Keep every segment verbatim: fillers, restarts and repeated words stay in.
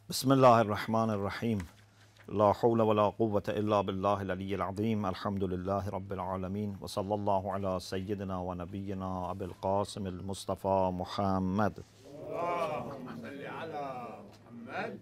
بسم الله الرحمن الرحيم. لا حول ولا قوة إلا بالله العلي العظيم. الحمد لله رب العالمين، وصلى الله على سيدنا ونبينا أبي القاسم المصطفى محمد اللهم صل على محمد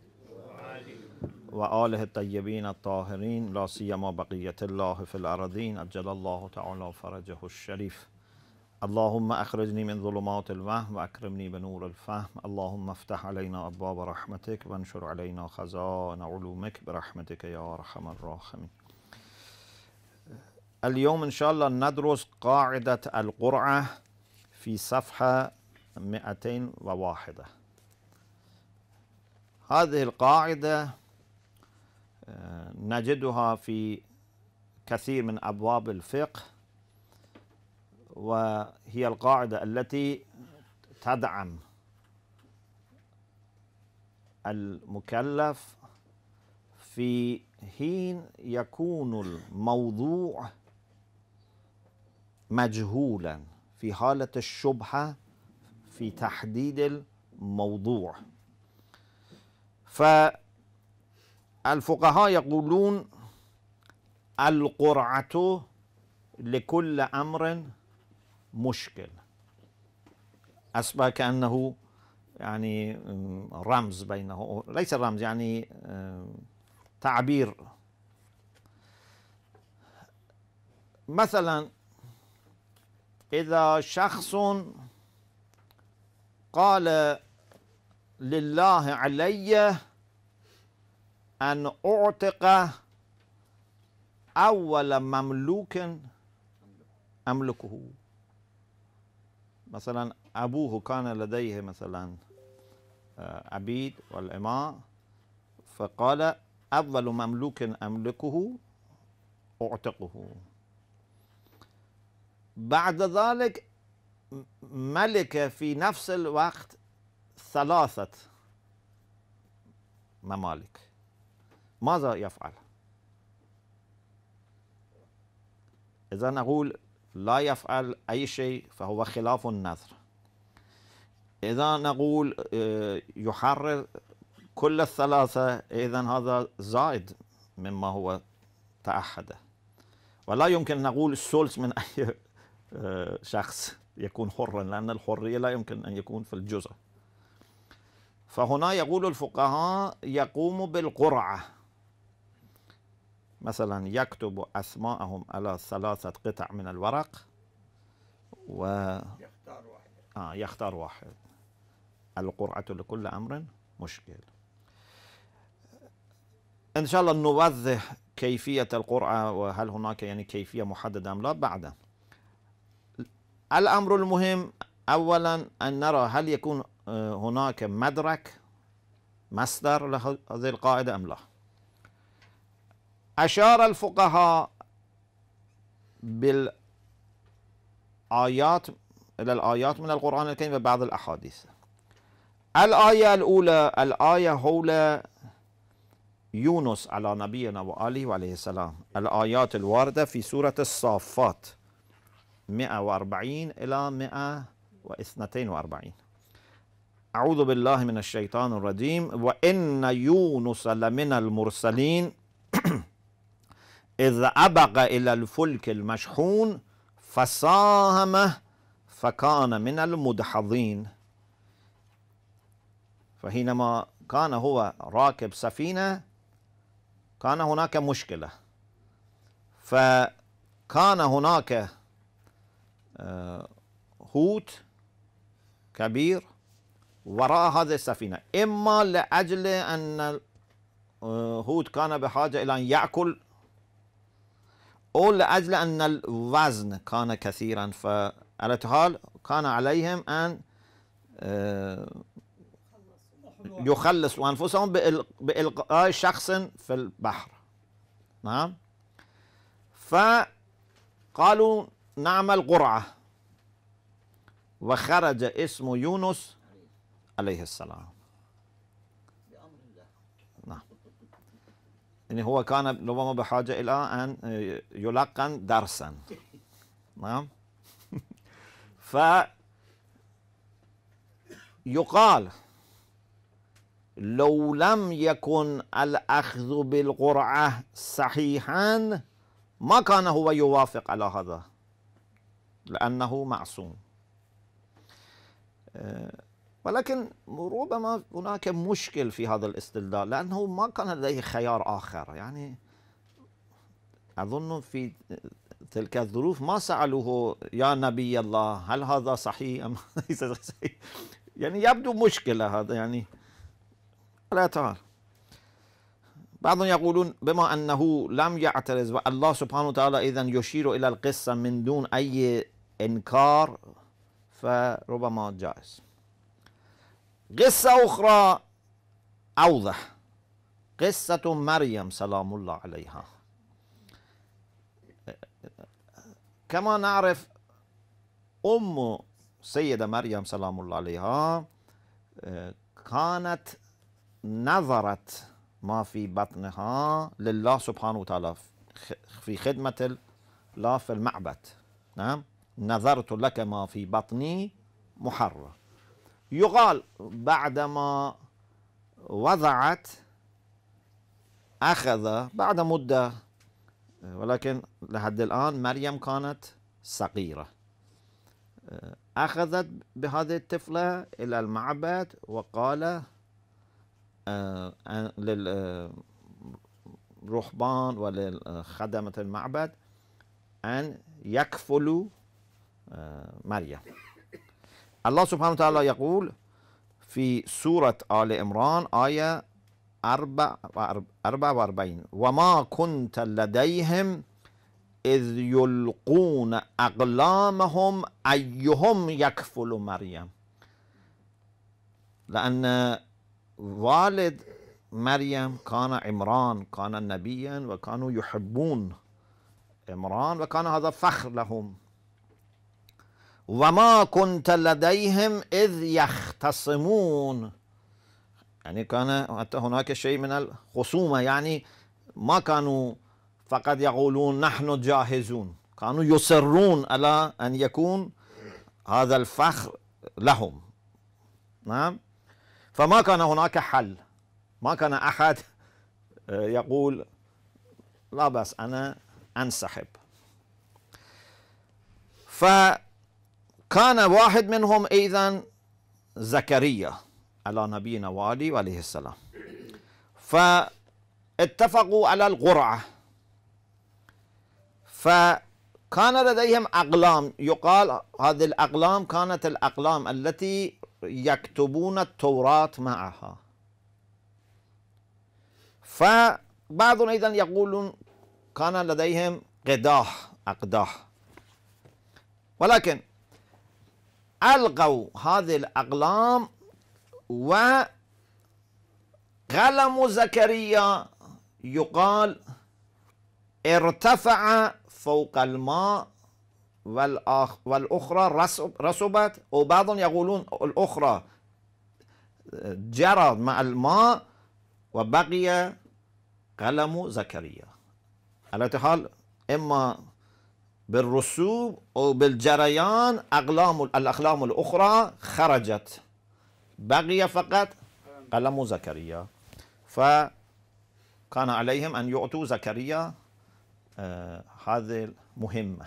وآله الطيبين الطاهرين، لا سيما بقية الله في الأرضين، أجل الله تعالى فرجه الشريف. اللهم أخرجني من ظلمات الوهم وأكرمني بنور الفهم. اللهم افتح علينا أبواب رحمتك وانشر علينا خزائن علومك برحمتك يا أرحم الراحمين. اليوم إن شاء الله ندرس قاعدة القرعة في صفحة مئتين وواحد. هذه القاعدة نجدها في كثير من أبواب الفقه، وهي القاعدة التي تدعم المكلف في حين يكون الموضوع مجهولا، في حالة الشبهة في تحديد الموضوع. فالفقهاء يقولون القرعة لكل أمر مشكل، أصبح كأنه يعني رمز بينه، ليس رمز يعني تعبير. مثلا إذا شخص قال لله علي أن أعتق أول مملوك أملكه، مثلا أبوه كان لديه مثلا عبيد والإماء، فقال أول مملوك أملكه أعتقه. بعد ذلك ملك في نفس الوقت ثلاثة ممالك، ماذا يفعل؟ إذا نقول لا يفعل أي شيء فهو خلاف النذر. إذا نقول يحرر كل الثلاثة، إذن هذا زائد مما هو تعهده. ولا يمكن نقول الثلث من أي شخص يكون حرا، لأن الحرية لا يمكن أن يكون في الجزء. فهنا يقول الفقهاء يقوم بالقرعة، مثلا يكتب أسماءهم على ثلاثة قطع من الورق و يختار واحد. آه يختار واحد. القرعة لكل أمر مشكل. إن شاء الله نوضح كيفية القرعة، وهل هناك يعني كيفية محددة أم لا بعد. الأمر المهم أولا أن نرى هل يكون هناك مدرك مصدر لهذه القاعدة أم لا. أشار الفقهاء بالآيات إلى الآيات من القرآن الكريم وبعض الأحاديث. الآية الأولى الآية حول يونس على نبينا وآله وعليه السلام، الآيات الواردة في سورة الصافات مئة وأربعين إلى مئة واثنين وأربعين. أعوذ بالله من الشيطان الرجيم. وإن يونس لمن المرسلين إذ أبق إلى الفلك المشحون فساهم فكان من المدحضين. فحينما كان هو راكب سفينة كان هناك مشكلة، فكان هناك حوت كبير وراء هذه السفينة، إما لأجل أن الحوت كان بحاجة إلى أن يأكل، أو لأجل أن الوزن كان كثيرا، فعلى حال كان عليهم أن يخلصوا أنفسهم بإلقاء شخص في البحر. نعم. فقالوا نعمل قرعة، وخرج اسم يونس عليه السلام. نعم. يعني هو كان ربما بحاجة إلى أن يلقن درسا. نعم. فيقال لو لم يكن الأخذ بالقرعة صحيحا ما كان هو يوافق على هذا لأنه معصوم. ولكن ربما هناك مشكل في هذا الاستدلال لأنه ما كان لديه خيار آخر. يعني أظن في تلك الظروف ما سألوه يا نبي الله هل هذا صحيح أم ليس صحيح. يعني يبدو مشكلة هذا. يعني لا تعال بعضهم يقولون بما أنه لم يعترض الله سبحانه وتعالى إذن يشير إلى القصة من دون أي إنكار فربما جائز. قصة أخرى أوضح، قصة مريم سلام الله عليها. كما نعرف أم سيدة مريم سلام الله عليها كانت نظرت ما في بطنها لله سبحانه وتعالى في خدمة الله في المعبد. نعم، نظرت لك ما في بطني محرر. يقال بعدما وضعت أخذ بعد مدة، ولكن لحد الآن مريم كانت صغيرة، أخذت بهذه الطفلة إلى المعبد وقال للرهبان ولخدمة المعبد أن يكفلوا مريم. الله سبحانه وتعالى يقول في سورة آل عمران آية أربعة وأربعين وما كنت لديهم إذ يلقون أقلامهم أيهم يكفل مريم. لأن والد مريم كان عمران، كان نبيا وكانوا يحبون عمران وكان هذا فخر لهم. وما كنت لديهم إذ يختصمون، يعني كان حتى هناك شيء من الخصومة، يعني ما كانوا فقط يقولون نحن جاهزون، كانوا يصرون على أن يكون هذا الفخر لهم. نعم، فما كان هناك حل، ما كان أحد يقول لا بس أنا أنسحب. فكان واحد منهم أيضا زكريا على نبينا وآله عليه السلام، فاتفقوا على القرعة. فكان لديهم أقلام، يقال هذه الأقلام كانت الأقلام التي يكتبون التوراة معها. فبعضهم أيضا يقولون كان لديهم قداح أقداح، ولكن ألقوا هذه الأقلام وقلم زكريا يقال ارتفع فوق الماء والأخرى رسبت، وبعضهم يقولون الأخرى جرى مع الماء وبقي قلم زكريا. على حال إما بالرسوب أو بالجريان أقلام الأقلام الأخرى خرجت، بقي فقط قلم زكريا. فكان عليهم أن يعطوا زكريا آه هذه المهمة.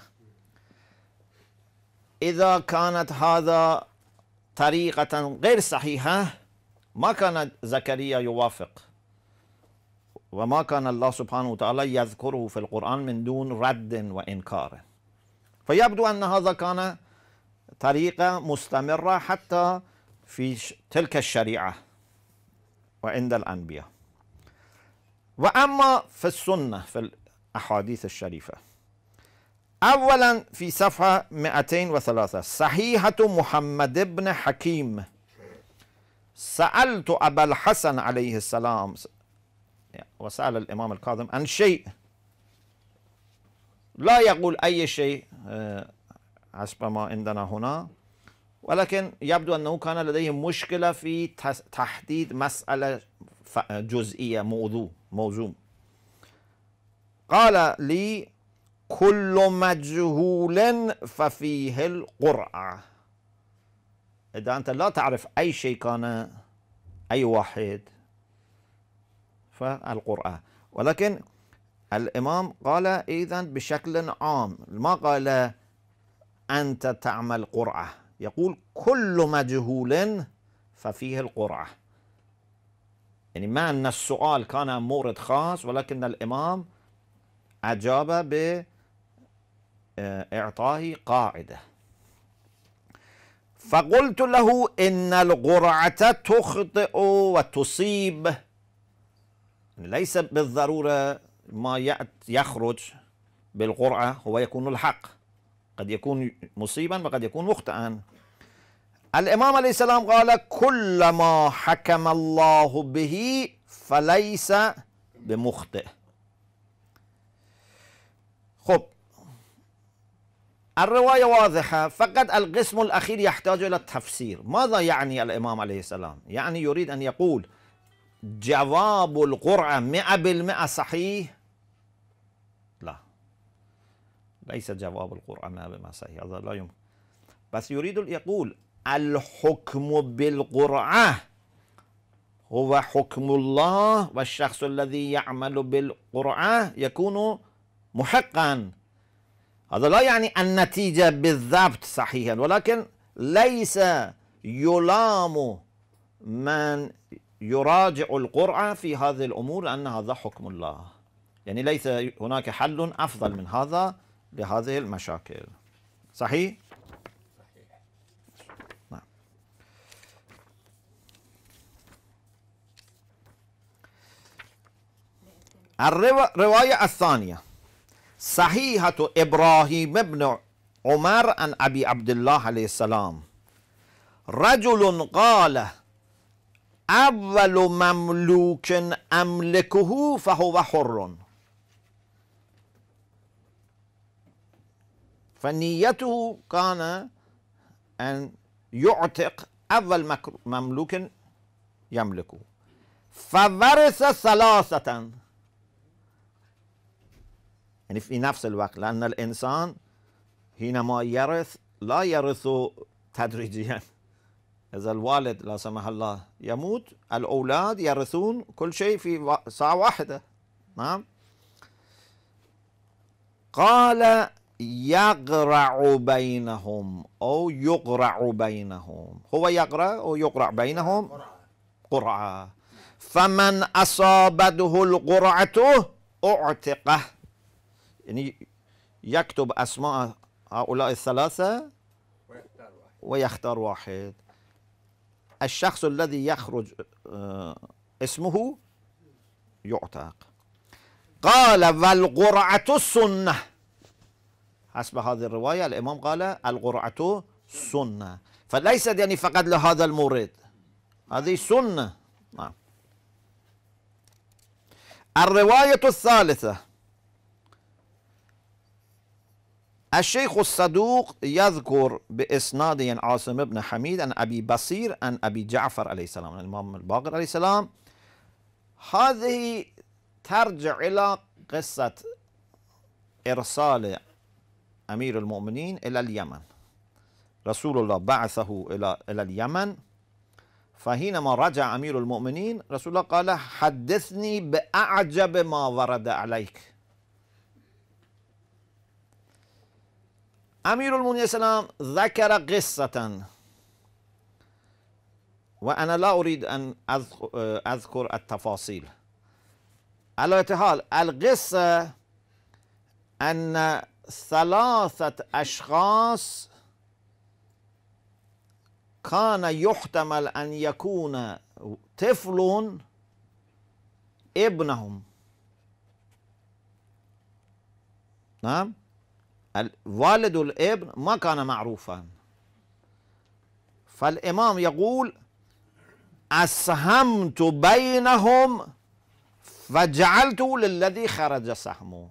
إذا كانت هذا طريقة غير صحيحة ما كان زكريا يوافق، وما كان الله سبحانه وتعالى يذكره في القرآن من دون رد وإنكار. فيبدو أن هذا كان طريقة مستمرة حتى في تلك الشريعة وعند الأنبياء. وأما في السنة في الأحاديث الشريفة، أولا في صفحة مئتين وثلاثة صحيحة محمد بن حكيم سألت أبا الحسن عليه السلام، وسأل الإمام الكاظم عن شيء، لا يقول أي شيء حسب ما عندنا هنا، ولكن يبدو أنه كان لديه مشكلة في تحديد مسألة جزئية موضوع موضوع قال لي كل مجهول ففيه القرعة. إذا أنت لا تعرف أي شيء كان أي واحد فالقرعة، ولكن الإمام قال إذن بشكل عام، ما قال أنت تعمل قرعة، يقول كل مجهول ففيه القرعة. يعني ما أن السؤال كان مورد خاص، ولكن الإمام أجاب بإعطائه قاعدة. فقلت له إن القرعة تخطئ وتصيب، ليس بالضرورة ما يخرج بالقرعة هو يكون الحق، قد يكون مصيبا وقد يكون مخطئا. الإمام عليه السلام قال كل ما حكم الله به فليس بمخطئ. خب الرواية واضحة، فقط القسم الأخير يحتاج إلى التفسير. ماذا يعني الإمام عليه السلام؟ يعني يريد أن يقول جواب القرعة مئة بالمئة صحيح؟ لا، ليس جواب القرعة مئة بالمئة صحيح، هذا لا يمكن. بس يريد أن يقول الحكم بالقرعة هو حكم الله، والشخص الذي يعمل بالقرعة يكون محقا. هذا لا يعني النتيجة بالضبط صحيحا، ولكن ليس يلام من يراجع القرعة في هذه الأمور لأن هذا حكم الله. يعني ليس هناك حل أفضل من هذا لهذه المشاكل. صحيح؟ نعم. الرواية الثانية صحيحة إبراهيم بن عمر عن أبي عبد الله عليه السلام رجل قال أول مملوك أملكه فهو حر، فنيته كان أن يعتق أول مملوك يملكه، فورث ثلاثة، يعني في نفس الوقت، لأن الإنسان حينما يرث لا يرث تدريجيا. إذا الوالد لا سمح الله يموت الأولاد يرثون كل شيء في ساعة واحدة. نعم. قال يقرع بينهم أو يقرع بينهم، هو يقرع أو يقرع بينهم قرعة، فمن أصابته القرعة أعتقه، يعني يكتب أسماء هؤلاء الثلاثة ويختار واحد. الشخص الذي يخرج اسمه يعتق. قال والقرعة السنة، حسب هذه الرواية الإمام قال القرعة سنة، فليست يعني فقط لهذا المورد، هذه سنة. نعم. الرواية الثالثة الشيخ الصدوق يذكر بإسناد عاصم بن حميد عن أبي بصير عن أبي جعفر عليه السلام عن الإمام الباقر عليه السلام. هذه ترجع إلى قصة إرسال أمير المؤمنين إلى اليمن. رسول الله بعثه إلى إلى اليمن، فحينما رجع أمير المؤمنين رسول الله قال حدثني بأعجب ما ورد عليك. أمير المؤمنين السلام ذكر قصة، وأنا لا أريد أن أذكر التفاصيل. على أي حال القصة أن ثلاثة أشخاص كان يحتمل أن يكون طفل ابنهم. نعم. والد الابن ما كان معروفا، فالإمام يقول أسهمت بينهم فجعلت للذي خرج سهمه،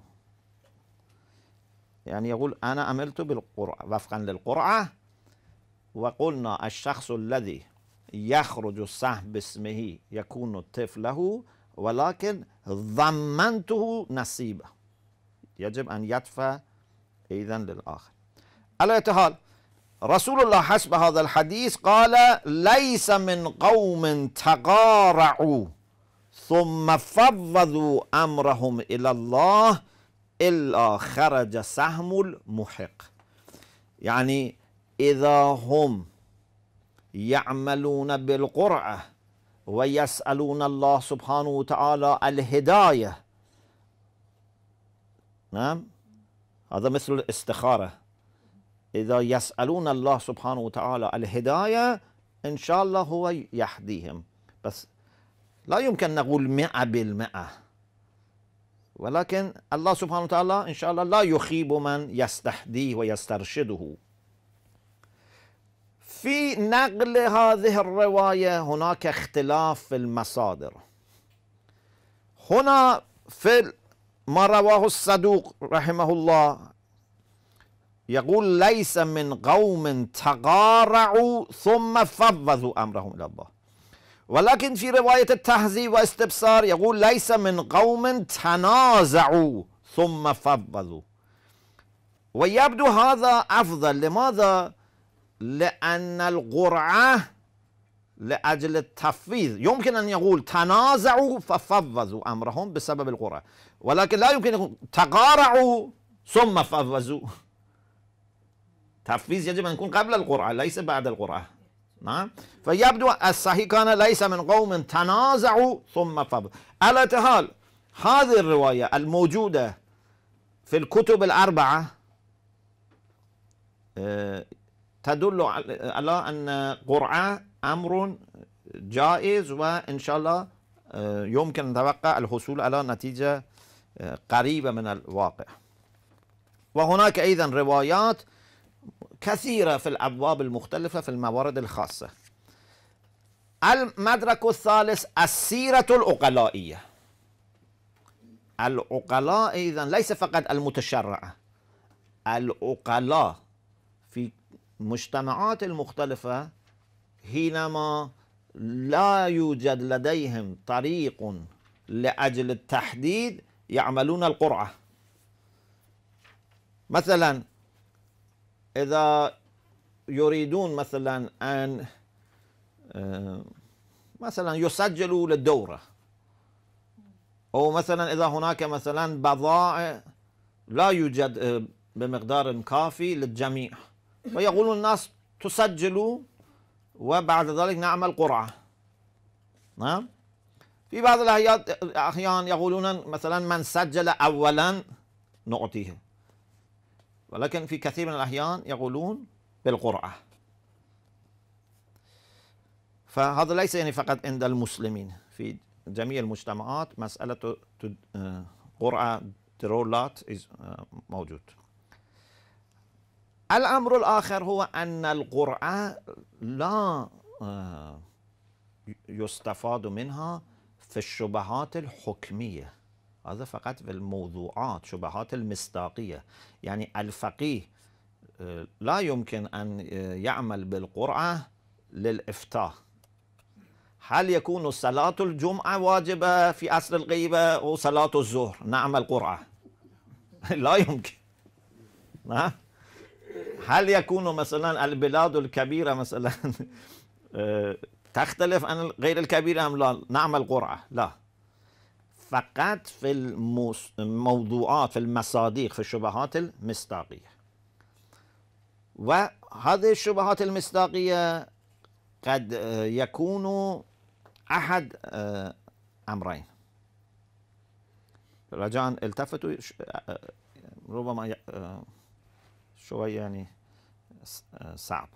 يعني يقول أنا عملت بالقرعة وفقا للقرعة، وقلنا الشخص الذي يخرج السهم باسمه يكون طفله، ولكن ضمنته نصيبه، يجب أن يدفع إذن للآخر. على أي حال رسول الله حسب هذا الحديث قال ليس من قوم تقارعوا ثم فوضوا أمرهم إلى الله إلا خرج سهم المحق. يعني إذا هم يعملون بالقرعة ويسألون الله سبحانه وتعالى الهداية، نعم، هذا مثل الاستخارة، إذا يسألون الله سبحانه وتعالى الهداية إن شاء الله هو يهديهم، بس لا يمكن نقول مئة بالمئة، ولكن الله سبحانه وتعالى إن شاء الله لا يخيب من يستهديه ويسترشده. في نقل هذه الرواية هناك اختلاف في المصادر. هنا في ما رواه الصدوق رحمه الله يقول ليس من قوم تقارعوا ثم فوضوا أمرهم إلى الله، ولكن في رواية التهذيب واستبصار يقول ليس من قوم تنازعوا ثم فوضوا، ويبدو هذا أفضل. لماذا؟ لأن القرعة لأجل التفويض، يمكن أن يقول تنازعوا ففوضوا أمرهم بسبب القرعة، ولكن لا يمكن أن يقول تقارعوا ثم فوضوا. تفويض يجب أن يكون قبل القرعة ليس بعد القرعة، نعم. فيبدو الصحيح كان ليس من قوم تنازعوا ثم فوضوا. على حال هذه الرواية الموجودة في الكتب الأربعة تدل على أن قرعة أمر جائز، وإن شاء الله يمكن نتوقع الحصول على نتيجة قريبة من الواقع. وهناك أيضا روايات كثيرة في الأبواب المختلفة في الموارد الخاصة. المدرك الثالث السيرة العقلائية. العقلاء أيضا ليس فقط المتشرعة، العقلاء في المجتمعات المختلفة حينما لا يوجد لديهم طريق لأجل التحديد يعملون القرعة. مثلا إذا يريدون مثلا أن مثلا يسجلوا للدورة، أو مثلا إذا هناك مثلا بضائع لا يوجد بمقدار كافي للجميع، ويقولون الناس تسجلوا وبعد ذلك نعمل قرعة، نعم. في بعض الأحيان يقولون مثلا من سجل أولا نعطيه، ولكن في كثير من الأحيان يقولون بالقرعة. فهذا ليس يعني فقط عند المسلمين، في جميع المجتمعات مسألة قرعة ترولات موجود. الأمر الآخر هو أن القرعة لا يستفاد منها في الشبهات الحكمية، هذا فقط في الموضوعات، شبهات المصداقية. يعني الفقيه لا يمكن أن يعمل بالقرعة للإفتاء. هل يكون صلاة الجمعة واجبة في عصر الغيبة أو صلاة الظهر نعمل قرعة؟ لا يمكن، نعم. هل يكون مثلا البلاد الكبيرة مثلا تختلف عن غير الكبيرة أم لا نعمل قرعة؟ لا، فقط في الموضوعات، في المصادق، في الشبهات المصداقية. وهذه الشبهات المصداقية قد يكون أحد أمرين. رجاء التفتوا، ربما شوية يعني صعب.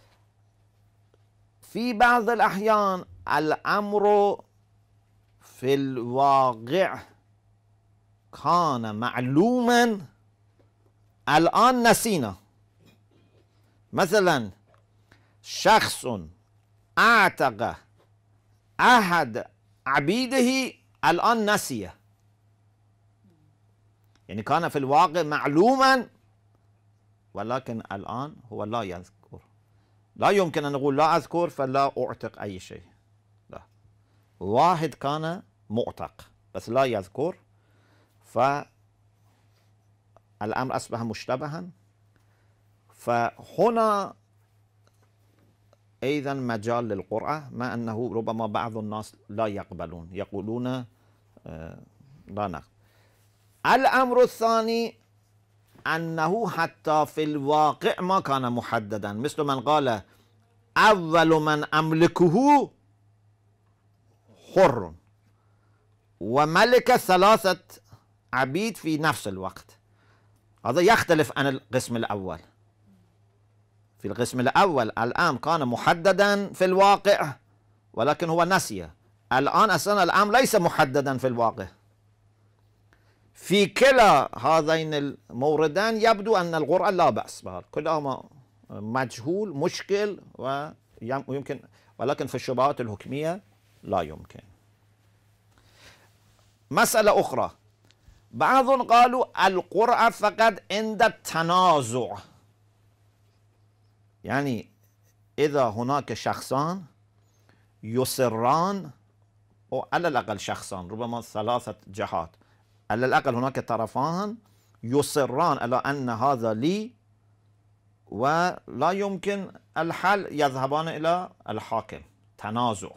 في بعض الأحيان الأمر في الواقع كان معلوما الآن نسينا. مثلا شخص أعتق أحد عبيده الآن نسيه، يعني كان في الواقع معلوما ولكن الآن هو لا يذكر. لا يمكن أن نقول لا أذكر فلا أعتق أي شيء، لا. واحد كان معتق بس لا يذكر، فالأمر أصبح مشتبها. فهنا أيضا مجال للقرعة، مع أنه ربما بعض الناس لا يقبلون، يقولون آه لا نقبل. الأمر الثاني أنه حتى في الواقع ما كان محددا، مثل من قال أول من أملكه حر وملك ثلاثة عبيد في نفس الوقت. هذا يختلف عن القسم الأول. في القسم الأول الآن كان محددا في الواقع ولكن هو نسي. الآن أصلا الأمر ليس محددا في الواقع. في كلا هذين الموردان يبدو أن القرعة لا بأس بها، كلاهما مجهول مشكل ويمكن، ولكن في الشبهات الحكمية لا يمكن. مسألة أخرى، بعض قالوا القرعة فقط عند التنازع، يعني إذا هناك شخصان يصران، أو على الأقل شخصان، ربما ثلاثة جهات، على الأقل هناك طرفان يصران على أن هذا لي ولا يمكن الحل، يذهبان إلى الحاكم، تنازع.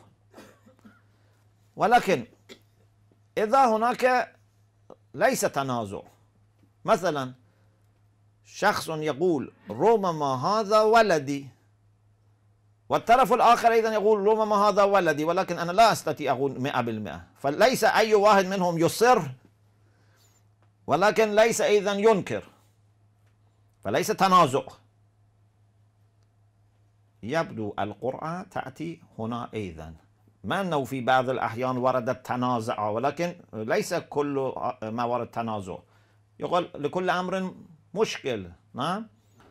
ولكن إذا هناك ليس تنازع، مثلا شخص يقول ربما هذا ولدي، والطرف الآخر أيضا يقول ربما هذا ولدي، ولكن أنا لا أستطيع أقول مئة بالمئة، فليس أي واحد منهم يصر ولكن ليس أيضا ينكر، فليس تنازع. يبدو القرعة تأتي هنا أيضا، ما أنه في بعض الأحيان ورد التنازع ولكن ليس كل ما ورد تنازع، يقول لكل أمر مشكل. نعم،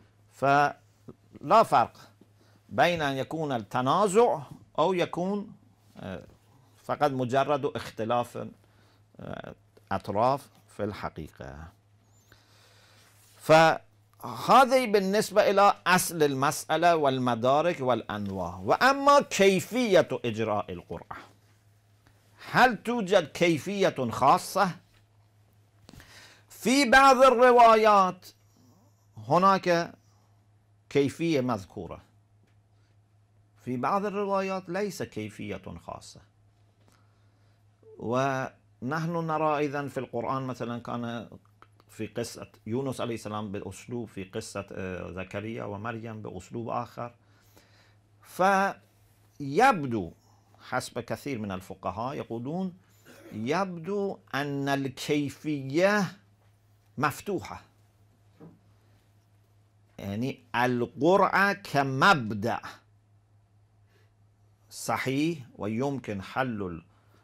فلا فرق بين أن يكون التنازع أو يكون فقط مجرد اختلاف أطراف في الحقيقة. فهذه بالنسبة إلى أصل المسألة والمدارك والأنواع. وأما كيفية إجراء القرعة، هل توجد كيفية خاصة؟ في بعض الروايات هناك كيفية مذكورة، في بعض الروايات ليس كيفية خاصة. ونحن نرى أيضا في القرآن مثلا كان في قصة يونس عليه السلام بأسلوب، في قصة زكريا ومريم بأسلوب آخر. فيبدو حسب كثير من الفقهاء يقولون يبدو أن الكيفية مفتوحة، يعني القرعة كمبدأ صحيح ويمكن حل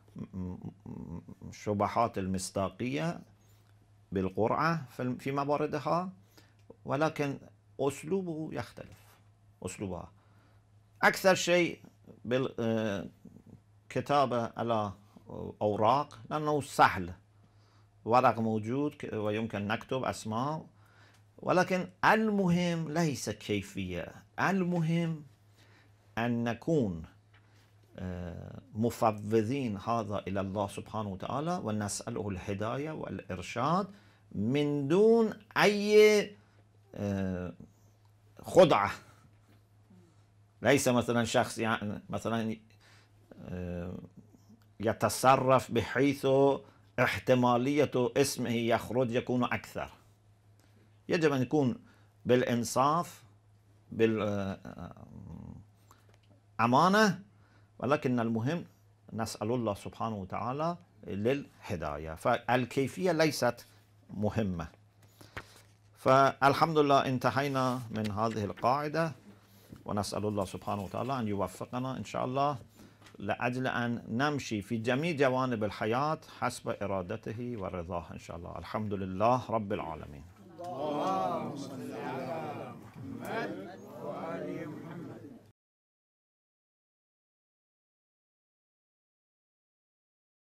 الشبهات المصداقية بالقرعة في مواردها، ولكن أسلوبه يختلف. أسلوبها أكثر شيء بالكتابة على أوراق لأنه سهل، ورق موجود ويمكن نكتب أسماء، ولكن المهم ليس كيفية، المهم أن نكون مفوضين هذا إلى الله سبحانه وتعالى ونسأله الهداية والإرشاد من دون أي خدعة. ليس مثلا شخص يعني مثلا يتصرف بحيث احتمالية اسمه يخرج يكون أكثر. يجب أن يكون بالإنصاف بالأمانة، ولكن المهم نسأل الله سبحانه وتعالى للهداية، فالكيفية ليست مهمة. فالحمد لله انتهينا من هذه القاعدة، ونسأل الله سبحانه وتعالى أن يوفقنا إن شاء الله لأجل أن نمشي في جميع جوانب الحياة حسب إرادته ورضاه إن شاء الله. الحمد لله رب العالمين.